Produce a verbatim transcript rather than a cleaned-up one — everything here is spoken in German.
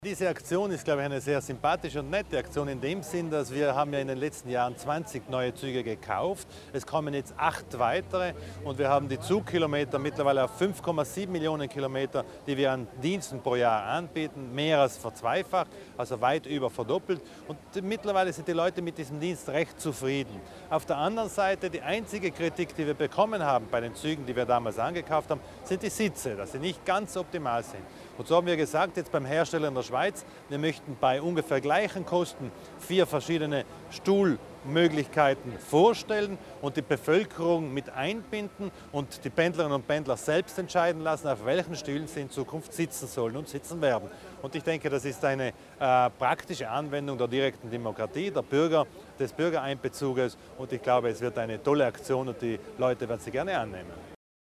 Diese Aktion ist, glaube ich, eine sehr sympathische und nette Aktion in dem Sinn, dass wir haben ja in den letzten Jahren zwanzig neue Züge gekauft. Es kommen jetzt acht weitere und wir haben die Zugkilometer mittlerweile auf fünf Komma sieben Millionen Kilometer, die wir an Diensten pro Jahr anbieten, mehr als verzweifacht, also weit über verdoppelt. Und mittlerweile sind die Leute mit diesem Dienst recht zufrieden. Auf der anderen Seite, die einzige Kritik, die wir bekommen haben bei den Zügen, die wir damals angekauft haben, sind die Sitze, dass sie nicht ganz optimal sind. Und so haben wir gesagt, jetzt beim Hersteller in der Schweiz, wir möchten bei ungefähr gleichen Kosten vier verschiedene Stuhlmöglichkeiten vorstellen und die Bevölkerung mit einbinden und die Pendlerinnen und Pendler selbst entscheiden lassen, auf welchen Stühlen sie in Zukunft sitzen sollen und sitzen werden. Und ich denke, das ist eine äh, praktische Anwendung der direkten Demokratie, der Bürger, des Bürgereinbezuges und ich glaube, es wird eine tolle Aktion und die Leute werden sie gerne annehmen.